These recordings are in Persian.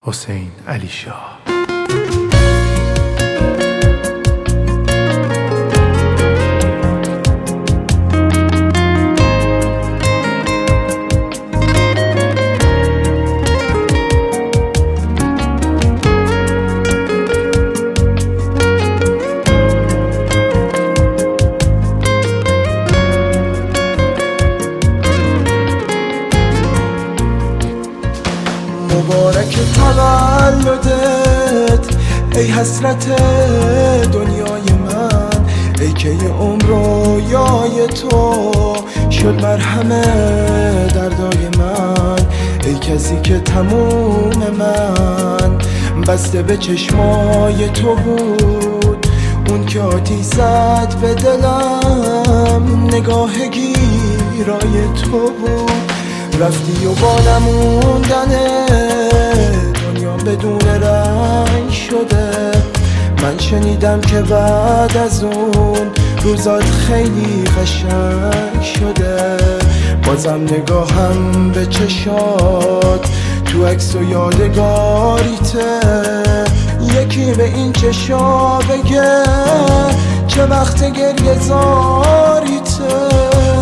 حسین علی شاه. مبارک تولدت ای حسرت دنیای من، ای که عمر رویای تو شد مرهم دردای من، ای کسی که تموم من بسته به چشمای تو بود، اون که آتیش زد به دلم نگاه گیرای تو بود. رفتی و با نموندن دنیا بدون رنگ شده، من شنیدم که بعد از اون روزات خیلی قشنگ شده. بازم نگاهم به چشات تو عکس و یادگاریته، یکی به این چشا بگه چه وقت گریه زاریته.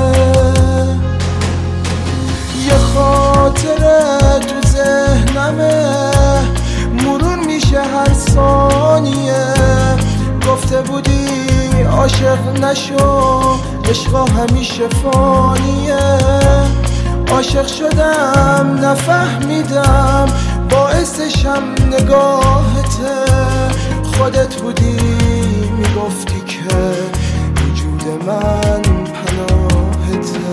یه خاطره تو ذهنمه مرور میشه هر ثانیه، گفته بودی عاشق نشو عشقا همیشه فانیه. عاشق شدم نفهمیدم باعثشم نگاهته، خودت بودی میگفتی که وجود من پناهته.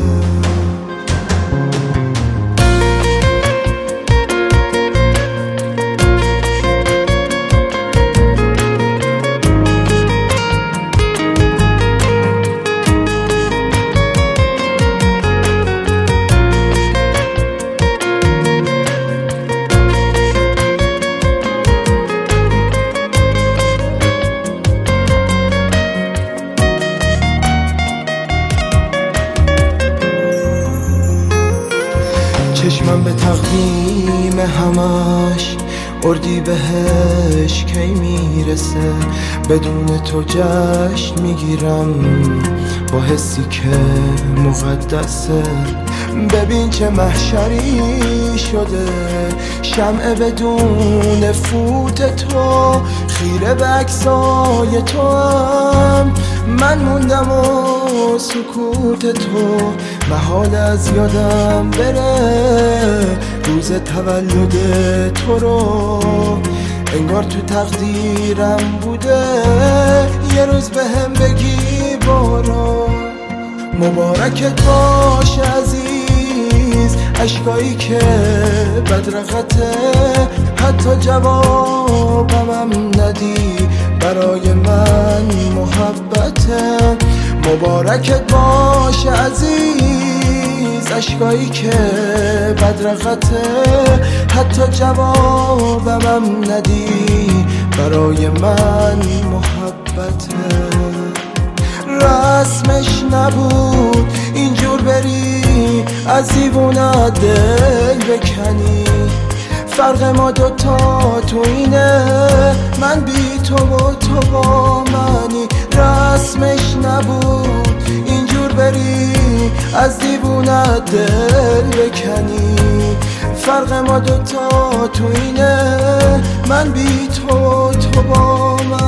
چشمم به تقویم همش اردی بهش کی میرسه، بدون تو جشن میگیرم با حسی که مقدسه. ببین چه محشری شده شمع بدون فوت تو، خیره به عکسای تو هم من موندم و سکوت تو محال از یادم بره روز تولد تو رو. انگار تو تقدیرم بوده یه روز بهم بگی برو. مبارکت باش عزیز اشکایی که بدرقته، حتی جوابم ندی برای من محبته. مبارکت باش عزیز اشکایی که بدرقته، حتی جوابم ندی برای من محبته. رسمش نبود اینجور بری از دیوونت دل بکنی، فرق ما دوتا تو اینه من بی تو و تو با منی. رسمش نبود اینجور بری از دیوونت دل بکنی، فرق ما دوتا تو اینه من بی تو و تو با منی.